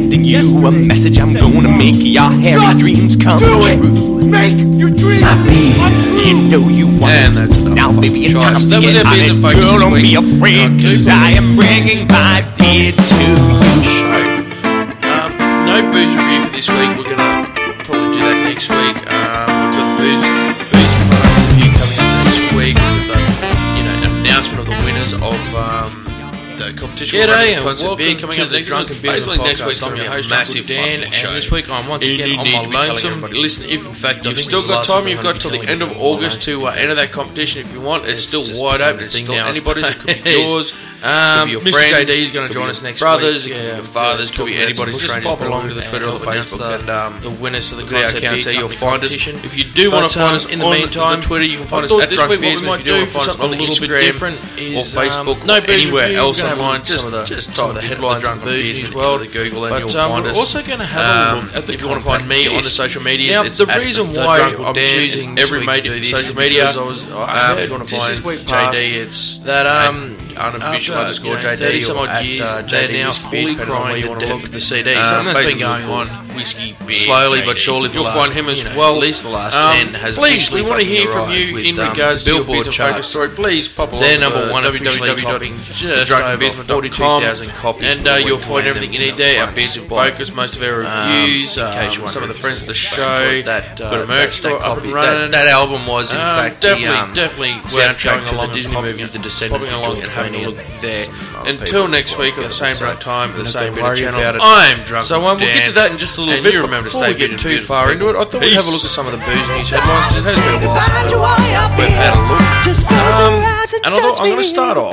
sending you a message. I'm gonna make your hairy dreams come true. Make your dreams. My baby, you know you want And it. that's enough. Now, baby, it's time to That was get our on Beers it. and Focus Girl, this don't week. be afraid, cause I am bringing 5 beer to you. Show. No booze review for this week. We're gonna probably do that next week. We've got the booze product review coming up next week with the announcement of the winners of the competition. G'day and Concert beer welcome coming to up the next Drunken week. Beer Basically next week I'm your host, massive Dan, fucking show. and this week I'm once You again on need my to be telling lonesome. everybody. Listen, if In fact, I you've think still this got is time, the you've last got time till I'm the gonna end be of telling August to everybody. enter that competition if you want. It's still just wide become open. a It's thing still now, I anybody's. It could be suppose. yours. Could be your Mr. friends, JD is going could to join be us next brothers, week. it could be Yeah, your fathers, it could be talking about anybody's some- strangers. Just pop along to the and Twitter or the announce Facebook and the winners to the look at our concert account, so beer you'll company find us. competition. If you do want But, to find us in the on meantime, the Twitter, you can find I us thought at this Drunk week what Beers. we And might if you do do want to for find us something on a little bit Instagram different or is Facebook no or booze anywhere review. else We're gonna have a online, look at some of the just type the headlines Drunken on Beers Beers news into world. the Google and But you'll find we're us. also going to have a look at the If you want to find me on the contact social medias, Now, it's the at reason the why Drunk I'm Dan choosing in this every week to major do this social is media. because if you want to find JD, it's that unofficial after, underscore JD 30 some or odd at, years, JD they're now Whiskey fully Beer, depending on where crying you to want to death look at at the the CD. CD. Something that's been Basically going on whiskey beer, slowly but JD. surely for You'll the find last, him as at well. least the last 10 has Please, we officially want to hear fucking from arrived you with, in regards to your Billboard Beers and charts. Focus story. Please pop along They're to number one officially www. topping just over 42,000 copies. And for you'll week find one. everything you need there. Our Front Beers and spot. Focus, most of our reviews, in case you some of wonder the if friends of the it's show. that Got a merch store up copy. and running. That album was in fact definitely worth soundtrack going to along the Disney and movie The Descendants popping with along George and having a Clooney look and there. some Until people next week at the get same upset time, the and same don't worry channel. about it. I'm drunk. So we'll get to that in just a little bit. You But remember to before stay we get good too and far into it, I thought we'd have a look at some of the booze news headlines. It has been a while since we've had a look. And I thought I'm going to start off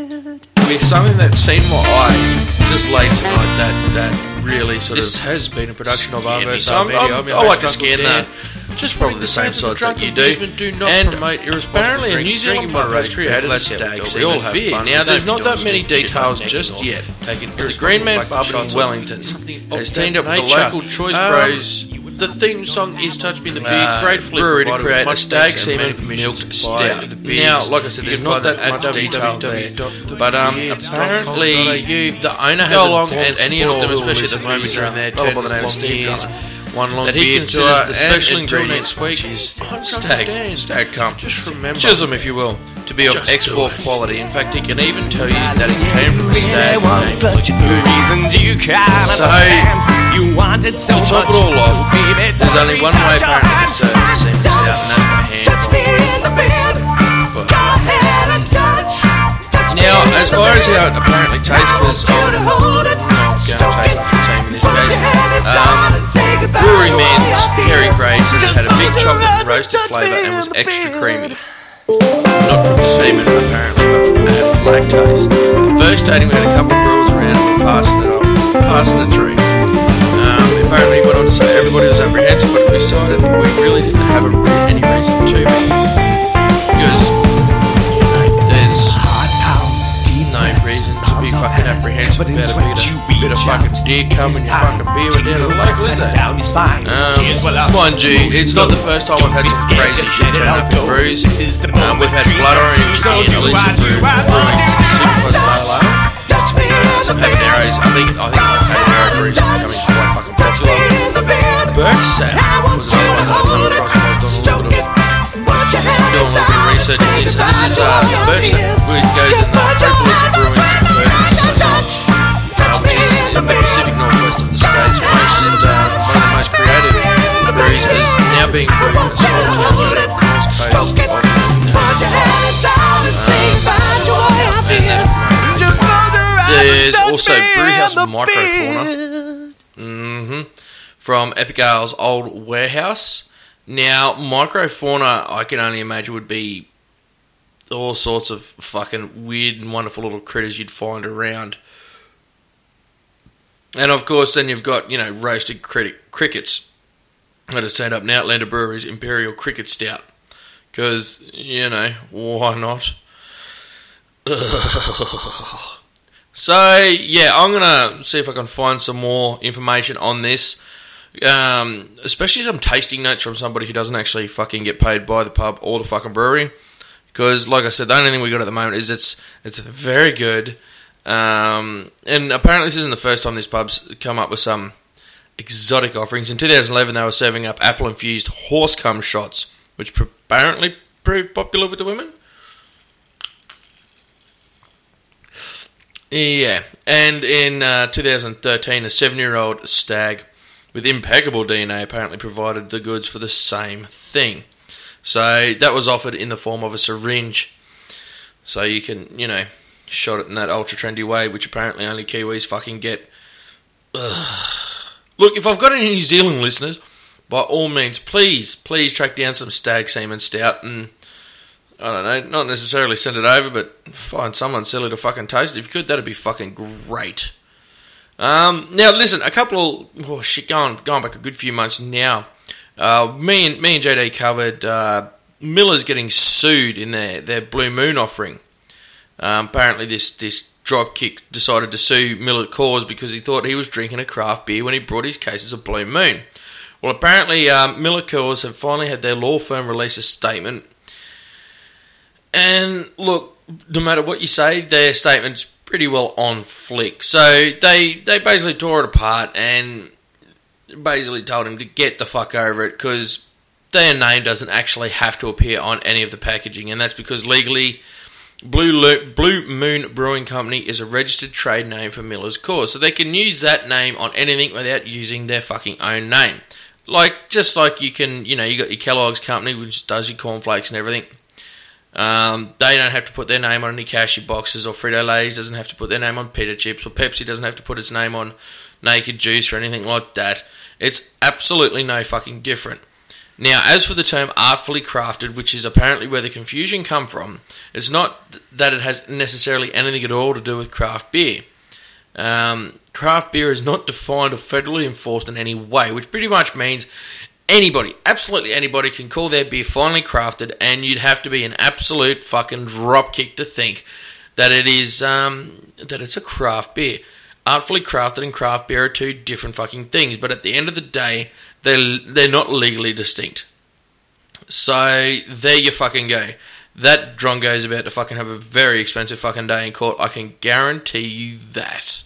with something that's seen my eye just late tonight. That really sort of has been a production of our verse. I like to scan that. Just probably the same sites that you do. And apparently a New Zealand pub has created a stag segment beer. Now there's not that many details just yet. The Green Man Pub in Wellington has teamed up with the local Choice Bros. The theme song is Touch Me in the Beer, gratefully brewery to provided create with a stag mustache and semen milk milk stout. stout. Now, like I said, there's not that much detail there, but apparently the owner has informed any and all, especially at the moment during their turn by the name of Steve Drummer, one long that he beer considers tour the special and until ingredient next week which is stag cum. Just remember, chism, if you will, to be of Just export do it. quality. In fact, he can even tell you that it came from a stag. So, you wanted so to top it all off, there's only one way apparently to serve the semen stout, and that's by hand. Now, as far as how it apparently tastes, because I'm not going to taste the team in this case, Brewery Man's Kerry Gray said it had a big chocolate and roasted flavour and was extra creamy. Not from the semen, apparently, but from added lactose. At first dating, we had a couple of brewers around and we passing it through. Apparently, he went on to say everybody was apprehensive, but we decided we really didn't have any reason to be. Because, there's no reason to be fucking apprehensive about a bit of fucking deer coming your fucking beer down the lake, is it? Mind you, it's not the first time we've had some crazy shit turn up in brews. We've had Blood Orange in Elisa Brewing Super Pale Ale. Some habaneros. I think habanero brews are becoming quite fucking popular. Birch Sap was another one that I came across when I was doing a little bit of research on this. And this is Birch Sap, which goes in the Propolis Brewing which is in the Pacific Northwest of the States. One of the most creative brews is now being brewed in a small town on the north coast of there's also Brewhouse Microfauna from Epic Ale's old warehouse. Now, Microfauna, I can only imagine, would be all sorts of fucking weird and wonderful little critters you'd find around. And of course, then you've got, roasted crickets that has turned up in Outlander Brewery's Imperial Cricket Stout. Because, why not? So, yeah, I'm going to see if I can find some more information on this. Especially some tasting notes from somebody who doesn't actually fucking get paid by the pub or the fucking brewery. Because, like I said, the only thing we got at the moment is it's very good. And apparently this isn't the first time this pub's come up with some exotic offerings. In 2011, they were serving up apple-infused horse cum shots, which apparently proved popular with the women. Yeah, and in 2013, a 7-year-old stag with impeccable DNA apparently provided the goods for the same thing. So that was offered in the form of a syringe. So you can, shot it in that ultra-trendy way, which apparently only Kiwis fucking get. Ugh. Look, if I've got any New Zealand listeners, by all means, please track down some stag semen stout and, I don't know, not necessarily send it over, but find someone silly to fucking taste it. If you could, that'd be fucking great. Now, listen, going back a good few months now, me and JD covered Miller's getting sued in their Blue Moon offering. Apparently this dropkick decided to sue Miller Coors because he thought he was drinking a craft beer when he brought his cases of Blue Moon. Well, apparently Miller Coors have finally had their law firm release a statement. And look, no matter what you say, their statement's pretty well on flick. So they basically tore it apart and basically told him to get the fuck over it because their name doesn't actually have to appear on any of the packaging, and that's because legally Blue Moon Brewing Company is a registered trade name for Miller's Coors, so they can use that name on anything without using their fucking own name. Just like you can, you got your Kellogg's company, which does your cornflakes and everything. They don't have to put their name on any cashew boxes, or Frito-Lay's doesn't have to put their name on pita chips, or Pepsi doesn't have to put its name on Naked Juice or anything like that. It's absolutely no fucking different. Now, as for the term artfully crafted, which is apparently where the confusion come from, it's not that it has necessarily anything at all to do with craft beer. Craft beer is not defined or federally enforced in any way, which pretty much means anybody, absolutely anybody, can call their beer finely crafted, and you'd have to be an absolute fucking dropkick to think that it is that it's a craft beer. Artfully crafted and craft beer are two different fucking things, but at the end of the day, they're not legally distinct. So there you fucking go. That drongo's about to fucking have a very expensive fucking day in court. I can guarantee you that.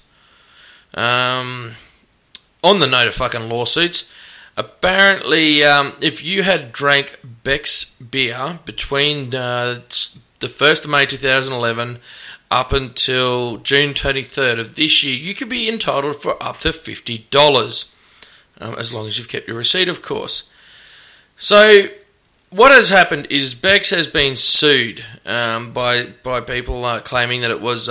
On the note of fucking lawsuits, apparently, if you had drank Beck's beer between the 1st of May 2011 up until June 23rd of this year, you could be entitled for up to $50, as long as you've kept your receipt, of course. So, what has happened is Beck's has been sued by people claiming that it was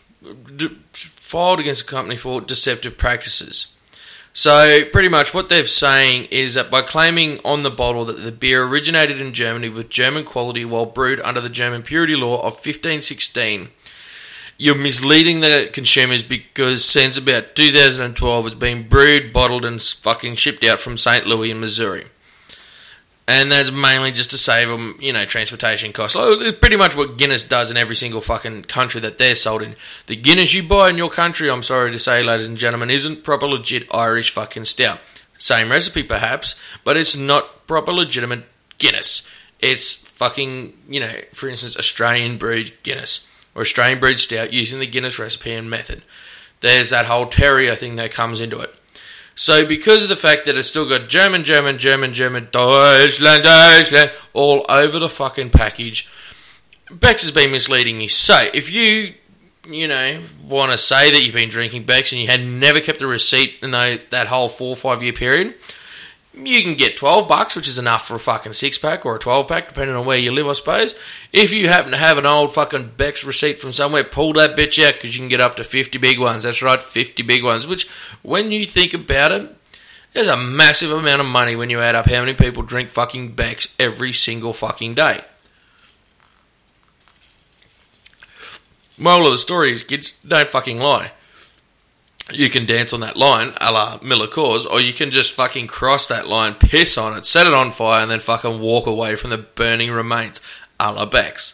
filed against the company for deceptive practices. So, pretty much what they're saying is that by claiming on the bottle that the beer originated in Germany with German quality while brewed under the German purity law of 1516, you're misleading the consumers because since about 2012 it's been brewed, bottled and fucking shipped out from St. Louis in Missouri. And that's mainly just to save them, transportation costs. It's pretty much what Guinness does in every single fucking country that they're sold in. The Guinness you buy in your country, I'm sorry to say, ladies and gentlemen, isn't proper legit Irish fucking stout. Same recipe perhaps, but it's not proper legitimate Guinness. It's fucking, for instance, Australian brewed Guinness or Australian brewed stout using the Guinness recipe and method. There's that whole terrier thing that comes into it. So because of the fact that it's still got German, Deutschland all over the fucking package, Beck's has been misleading you. So if you want to say that you've been drinking Beck's and you had never kept a receipt in that whole 4 or 5 year period, you can get $12, which is enough for a fucking 6-pack or a 12-pack, depending on where you live, I suppose. If you happen to have an old fucking Beck's receipt from somewhere, pull that bitch out because you can get up to 50 big ones. That's right, 50 big ones, which, when you think about it, there's a massive amount of money when you add up how many people drink fucking Beck's every single fucking day. Moral of the story is, kids, don't fucking lie. You can dance on that line, a la Miller Coors, or you can just fucking cross that line, piss on it, set it on fire, and then fucking walk away from the burning remains, a la Beck's.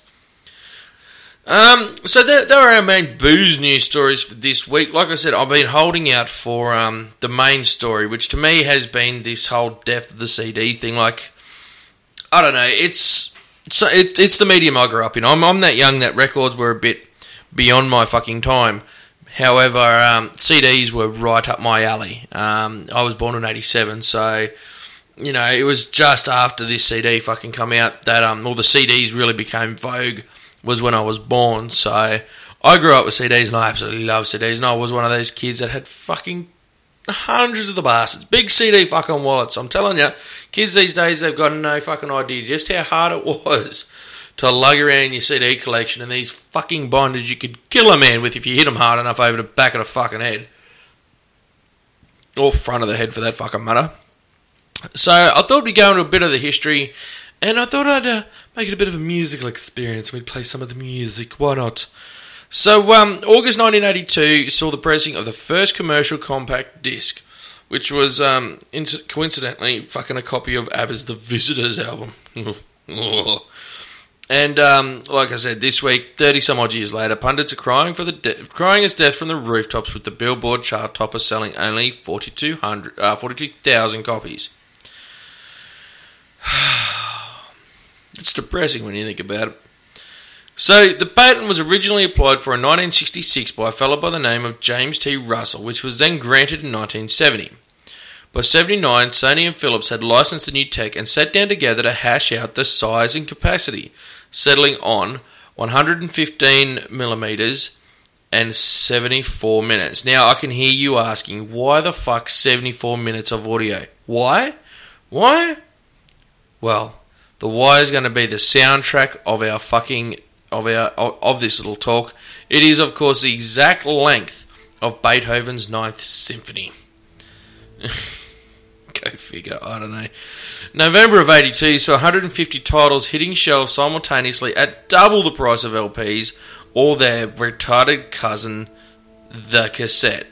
So there are our main booze news stories for this week. Like I said, I've been holding out for the main story, which to me has been this whole death of the CD thing. Like, I don't know, it's the medium I grew up in. I'm that young that records were a bit beyond my fucking time. However, CDs were right up my alley. I was born in 87, so, you know, it was just after this CD fucking come out that, all the CDs really became vogue, was when I was born. So I grew up with CDs, and I absolutely love CDs, and I was one of those kids that had fucking hundreds of the bastards. Big CD fucking wallets. I'm telling you, kids these days, they've got no fucking idea just how hard it was to lug around your CD collection and these fucking binders you could kill a man with if you hit them hard enough over the back of the fucking head. Or front of the head, for that fucking matter. So I thought we'd go into a bit of the history, and I thought I'd make it a bit of a musical experience. We'd play some of the music. Why not? So August 1982 saw the pressing of the first commercial compact disc, which was coincidentally fucking a copy of ABBA's The Visitors album. And like I said, this week, 30 some odd years later, pundits are crying his death from the rooftops, with the Billboard chart topper selling only 42,000 copies. It's depressing when you think about it. So the patent was originally applied for in 1966 by a fellow by the name of James T. Russell, which was then granted in 1970. By 79, Sony and Philips had licensed the new tech and sat down together to hash out the size and capacity, settling on 115mm and 74 minutes. Now, I can hear you asking, why the fuck 74 minutes of audio? Why? Well, the why is going to be the soundtrack of our fucking of this little talk. It is, of course, the exact length of Beethoven's Ninth Symphony. Go figure, I don't know. November of 82 saw 150 titles hitting shelves simultaneously at double the price of LPs, or their retarded cousin, the cassette.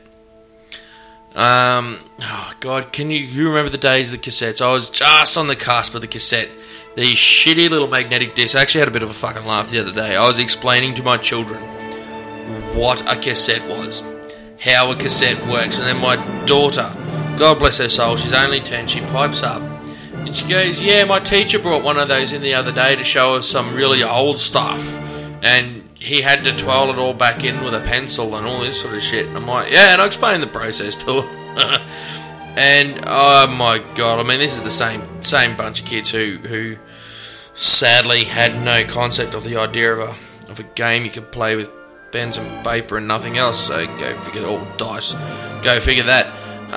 Oh God, can you remember the days of the cassettes? I was just on the cusp of the cassette. These shitty little magnetic discs. I actually had a bit of a fucking laugh the other day. I was explaining to my children what a cassette was, how a cassette works, and then my daughter, God bless her soul, she's only 10, she pipes up and she goes, yeah, my teacher brought one of those in the other day to show us some really old stuff, and he had to twirl it all back in with a pencil and all this sort of shit. And I'm like, yeah, and I explained the process to her. And oh my God, I mean, this is the same bunch of kids who sadly had no concept of the idea of a game you could play with pens and paper and nothing else. So go figure, or dice, go figure that.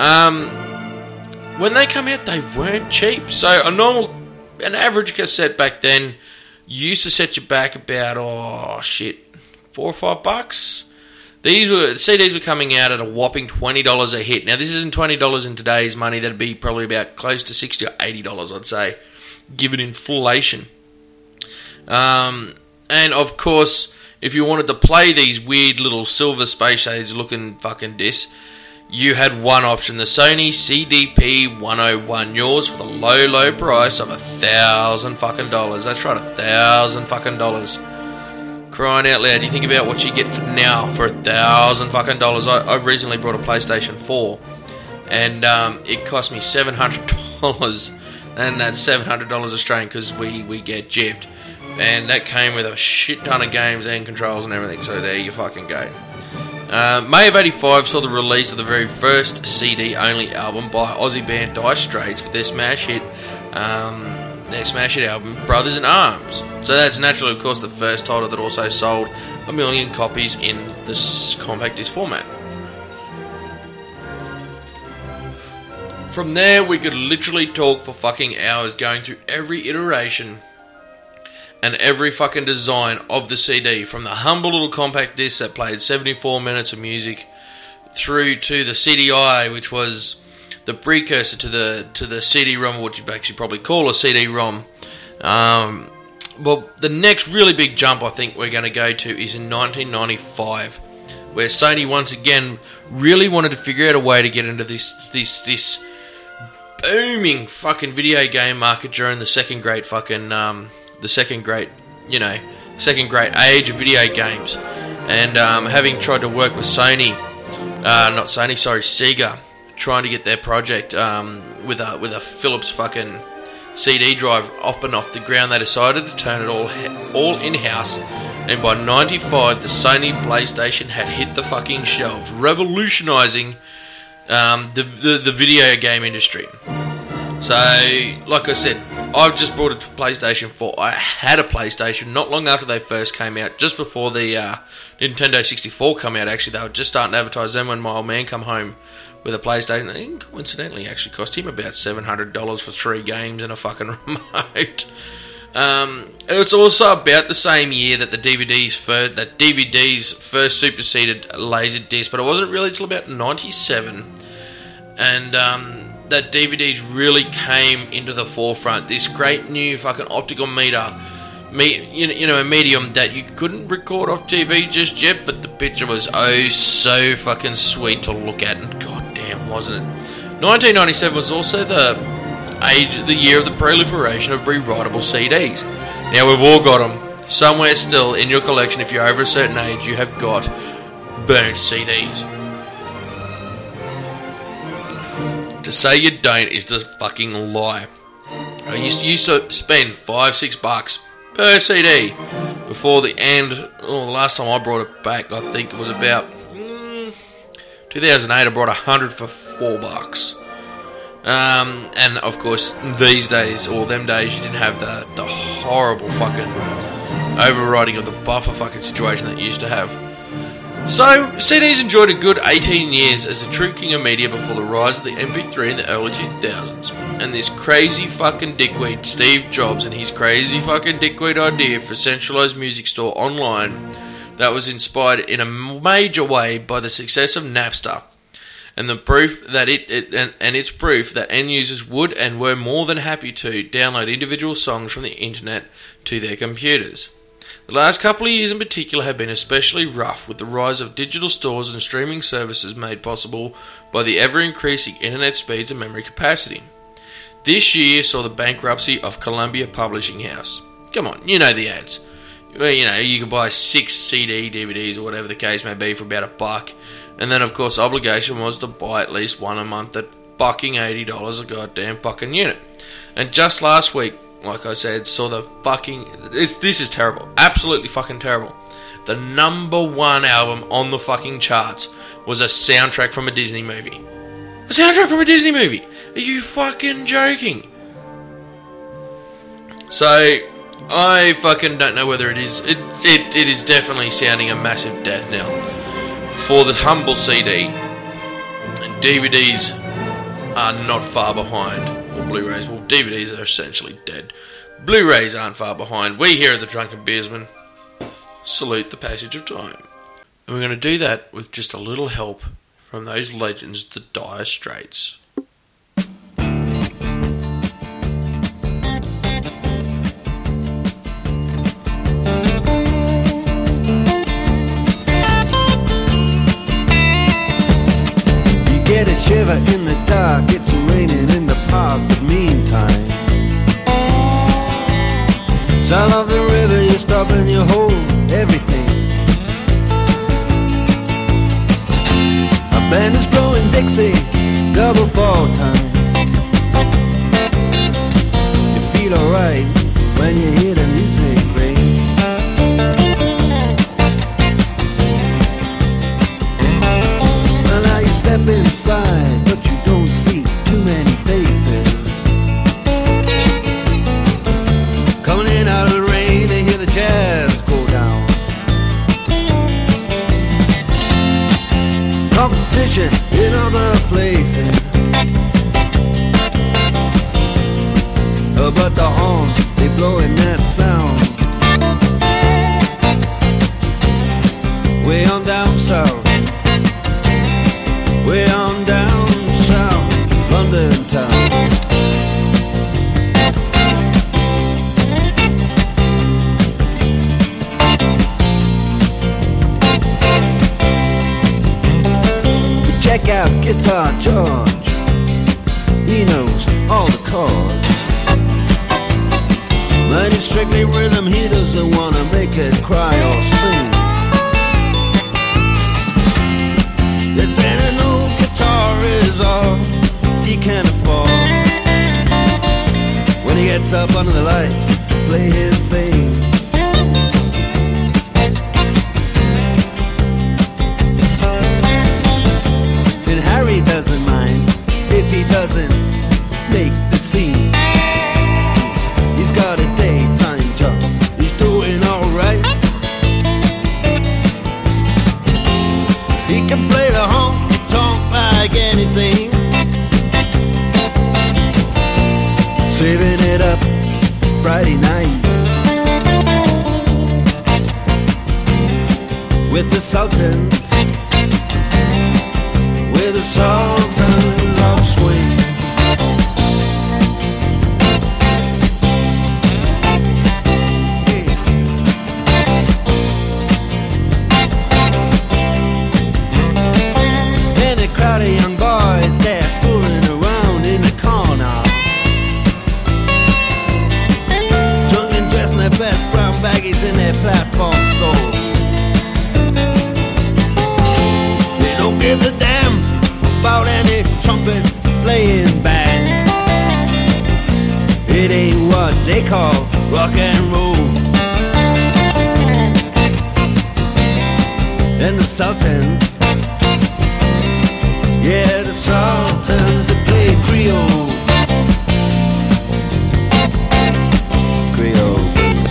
When they come out, they weren't cheap. So an average cassette back then used to set you back about, $4 or $5. CDs were coming out at a whopping $20 a hit. Now, this isn't $20 in today's money. That'd be probably about close to $60 or $80, I'd say, given inflation. And, of course, if you wanted to play these weird little silver space shades looking fucking discs, you had one option, the Sony CDP 101, yours for the low price of $1,000 fucking dollars. That's right, $1,000 fucking dollars. Crying out loud, you think about what you get now for $1,000 fucking dollars. I recently bought a PlayStation 4, and it cost me $700, and that's $700 Australian because we get gypped. And that came with a shit ton of games and controls and everything, so there you fucking go. May of 85 saw the release of the very first CD-only album by Aussie band Dire Straits with their smash hit album, Brothers in Arms. So that's naturally, of course, the first title that also sold 1 million copies in this compact disc format. From there, we could literally talk for fucking hours going through every iteration and every fucking design of the CD, from the humble little compact disc that played 74 minutes of music through to the CDI, which was the precursor to the CD-ROM, what you'd actually probably call a CD-ROM. Well, the next really big jump I think we're going to go to is in 1995, where Sony once again really wanted to figure out a way to get into this booming fucking video game market during the second great age of video games. And having tried to work with Sega, trying to get their project with a Philips fucking CD drive up and off the ground, they decided to turn it all in-house and by 95 the Sony PlayStation had hit the fucking shelves, revolutionising the video game industry. So, like I said, I've just bought a PlayStation 4. I had a PlayStation not long after they first came out, just before the Nintendo 64 come out. Actually, they were just starting to advertise them when my old man come home with a PlayStation. And coincidentally, actually cost him about $700 for 3 games and a fucking remote. It was also about the same year that DVDs first superseded Laserdisc, but it wasn't really until about 97, and that DVDs really came into the forefront. This great new fucking optical a medium that you couldn't record off TV just yet, but the picture was oh so fucking sweet to look at, and goddamn wasn't it. 1997 was also the year of the proliferation of rewritable CDs. Now we've all got them somewhere still in your collection. If you're over a certain age, you have got burnt CDs. To say you don't is to fucking lie. I used to spend $5-6 per CD before the end. The last time I brought it back, I think it was about 2008. I brought 100 for $4. And of course, these days, or them days, you didn't have the horrible fucking overriding of the buffer fucking situation that you used to have. So, CDs enjoyed a good 18 years as a true king of media before the rise of the MP3 in the early 2000s. And this crazy fucking dickweed, Steve Jobs, and his crazy fucking dickweed idea for a centralised music store online that was inspired in a major way by the success of Napster. And the proof that it's proof that end users would and were more than happy to download individual songs from the internet to their computers. The last couple of years in particular have been especially rough, with the rise of digital stores and streaming services made possible by the ever-increasing internet speeds and memory capacity. This year saw the bankruptcy of Columbia Publishing House. Come on, you know the ads. Well, you can buy 6 CD DVDs or whatever the case may be for about $1. And then, of course, obligation was to buy at least one a month at fucking $80 a goddamn fucking unit. And just last week, like I said, saw the fucking... This is terrible. Absolutely fucking terrible. The number 1 album on the fucking charts was a soundtrack from a Disney movie. A soundtrack from a Disney movie! Are you fucking joking? So, I fucking don't know whether it is... It is definitely sounding a massive death knell for the humble CD, and DVDs are not far behind, or Blu-rays. Well, DVDs are essentially dead. Blu-rays aren't far behind. We here at the Drunken Beersman salute the passage of time. And we're going to do that with just a little help from those legends, the Dire Straits. Get a shiver in the dark, it's raining in the park, but meantime, sound of the river, you stop and you hold everything. A band is blowing Dixie, double fall time. You feel alright when you hear the music ring. Step inside, but you don't see too many faces. Coming in out of the rain, they hear the jazz go down. Competition in other places, but the horns, they blowing that sound. Way on down south, way on down south, London town. Check out Guitar George, he knows all the chords. But it's strictly rhythm, he doesn't wanna make it cry or sing. If there ain't no guitar is all he can afford, when he gets up under the lights to play his thing. Friday night with the Sultans, with the Sultans of Swing. And a crowd of young boys, they're fooling around in the corner, drunk and dressed in their best brown baggies in their platform soles. They don't give a damn about any trumpet playing band. It ain't what they call rock and roll. And the Sultans, yeah, the Sultans that play Creole. Creole.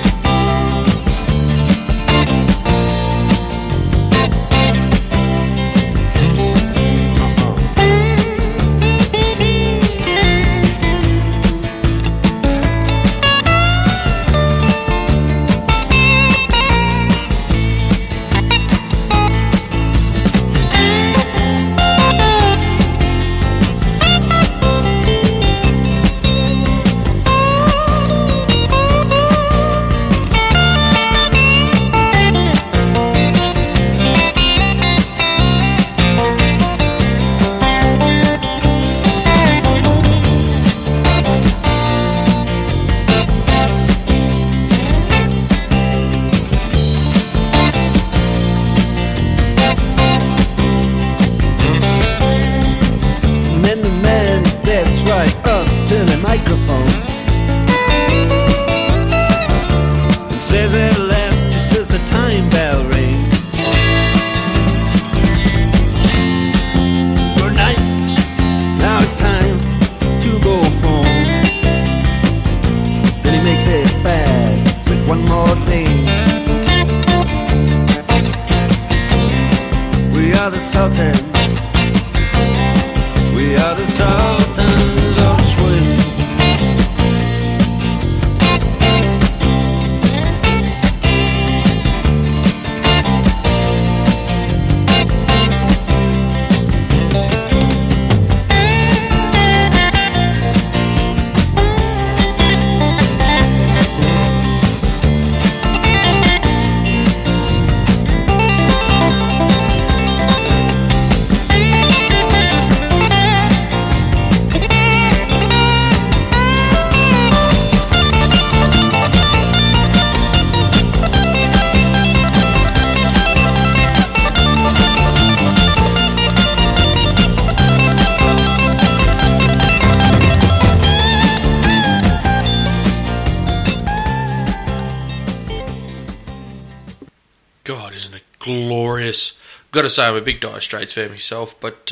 God, isn't it glorious? Got to say, I'm a big Dire Straits fan myself, but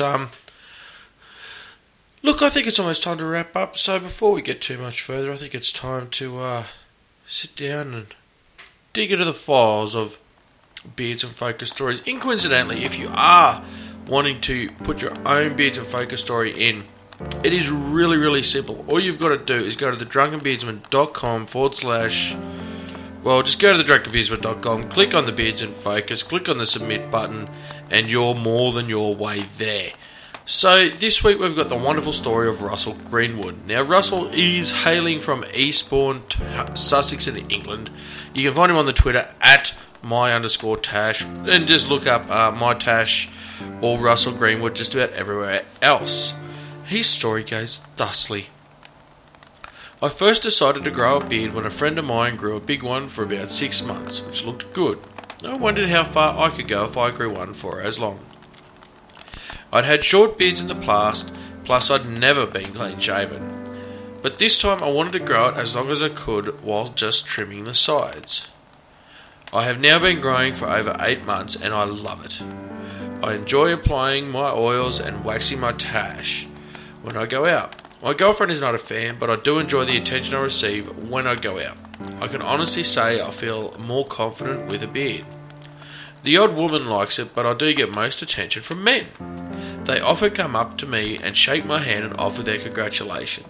look, I think it's almost time to wrap up. So before we get too much further, I think it's time to sit down and dig into the files of Beards and Focus stories. Incoincidentally, if you are wanting to put your own Beards and Focus story in, it is really, really simple. All you've got to do is go to thedrunkenbeardsman.com Well, just go to thedrunkenbeardsman.com, click on the Beards and Focus, click on the submit button, and you're more than your way there. So this week we've got the wonderful story of Russell Greenwood. Now Russell is hailing from Eastbourne, Sussex in England. You can find him on the Twitter at my_Tash, and just look up my Tash or Russell Greenwood just about everywhere else. His story goes thusly. I first decided to grow a beard when a friend of mine grew a big one for about 6 months, which looked good. I wondered how far I could go if I grew one for as long. I'd had short beards in the past, plus I'd never been clean shaven. But this time I wanted to grow it as long as I could while just trimming the sides. I have now been growing for over 8 months and I love it. I enjoy applying my oils and waxing my tash when I go out. My girlfriend is not a fan, but I do enjoy the attention I receive when I go out. I can honestly say I feel more confident with a beard. The odd woman likes it, but I do get most attention from men. They often come up to me and shake my hand and offer their congratulations.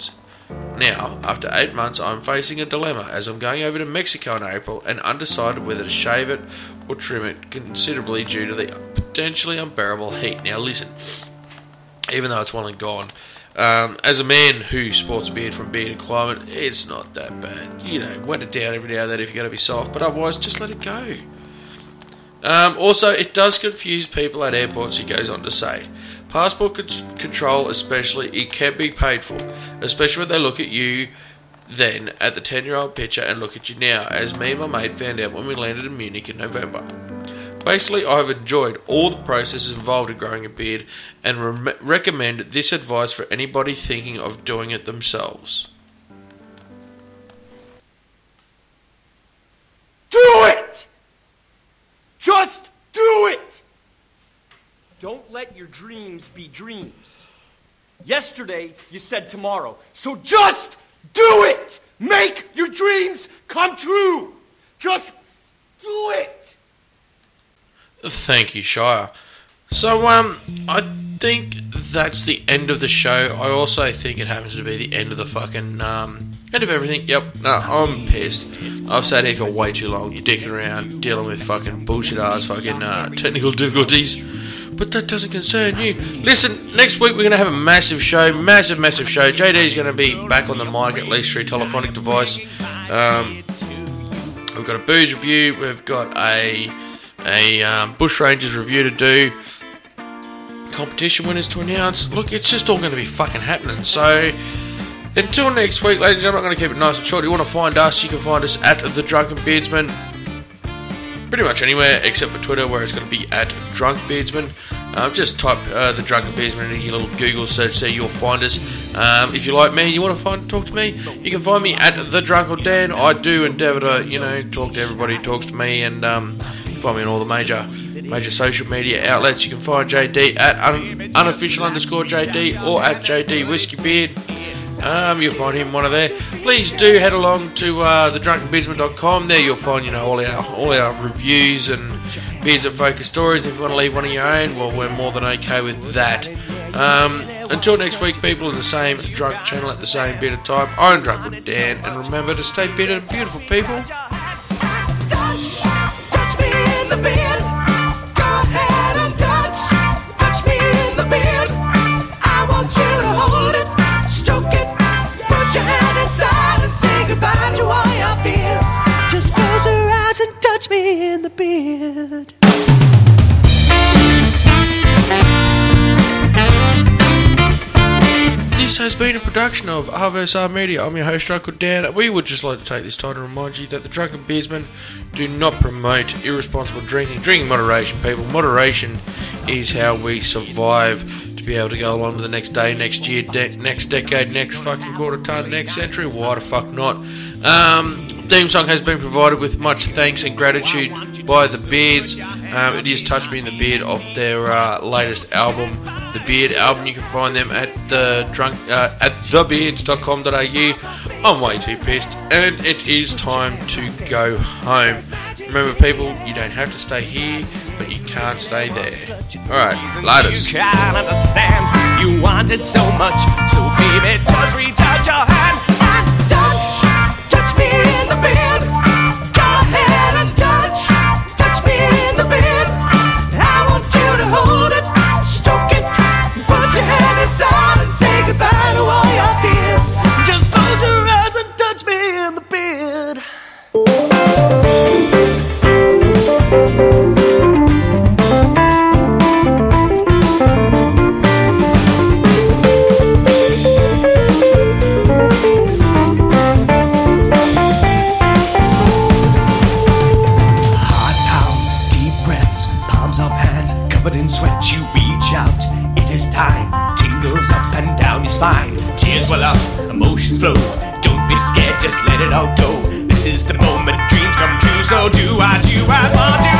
Now, after 8 months, I'm facing a dilemma as I'm going over to Mexico in April and undecided whether to shave it or trim it considerably due to the potentially unbearable heat. Now listen, even though it's well and gone, as a man who sports a beard from beard and climate, it's not that bad. You know, wet it down every now and then if you're going to be soft, but otherwise just let it go. Also, it does confuse people at airports, he goes on to say. Passport control especially, it can be paid for, especially when they look at you then at the 10-year-old picture and look at you now, as me and my mate found out when we landed in Munich in November. Basically, I've enjoyed all the processes involved in growing a beard and recommend this advice for anybody thinking of doing it themselves. Do it! Just do it! Don't let your dreams be dreams. Yesterday, you said tomorrow. So just do it! Make your dreams come true! Just do it! Thank you, Shire. So, I think that's the end of the show. I also think it happens to be the end of the fucking, end of everything. Yep, no, I'm pissed. I've sat here for way too long, dicking around, dealing with fucking bullshit-ass fucking, technical difficulties. But that doesn't concern you. Listen, next week we're going to have a massive show. Massive show. JD's going to be back on the mic, at least through telephonic device. We've got a booze review. We've got a Bush Rangers review to do. Competition winners to announce. Look, it's just all going to be fucking happening. So, until next week, ladies and gentlemen, I'm going to keep it nice and short. If you want to find us, you can find us at The Drunken Beardsman. Pretty much anywhere except for Twitter, where it's going to be at Drunk Beardsman. Just type The Drunken Beardsman in your little Google search there, you'll find us. If you like me and you want to talk to me, you can find me at The Drunk Dan. I do endeavour to, talk to everybody who talks to me, and you can find me on all the major social media outlets. You can find JD at unofficial_JD or at JD Whiskey Beard. You'll find him one of there. Please do head along to thedrunkenbeardsman.com. There you'll find all our reviews and Beards That Focus stories. If you want to leave one of your own, well, we're more than okay with that. Until next week, people, in the same drunk channel at the same bit of time, I'm Drunk with Dan, and remember to stay bearded and beautiful, people. Touch me in the beard. Go ahead and touch me in the beard. I want you to hold it, stroke it, put your hand inside and say goodbye to all your fears. Just close your eyes and touch me in the beard. This has been a production of RVSR Media. I'm your host, Drunk with Dan. We would just like to take this time to remind you that the Drunken Beardsmen do not promote irresponsible drinking. Drinking moderation, people. Moderation is how we survive to be able to go along to the next day, next year, next decade, next fucking quarter ton, next century. Why the fuck not? Theme song has been provided with much thanks and gratitude by The Beards. It is Touch Me in the Beard of their latest album, The Beard album. You can find them at at thebeards.com.au. I'm way too pissed, and it is time to go home. Remember, people, you don't have to stay here, but you can't stay there. Alright, laters. You can't understand, you want it so much, so baby, just reach out your hand and touch me in the beard. Go ahead and touch me in the beard. I want you to hold it, stroke it, put your hand inside and say goodbye to all your fears. Just close your eyes and touch me in the beard. In sweat you reach out, it is time. Tingles up and down your spine, tears well up, emotions flow. Don't be scared, just let it all go. This is the moment dreams come true. So do I want you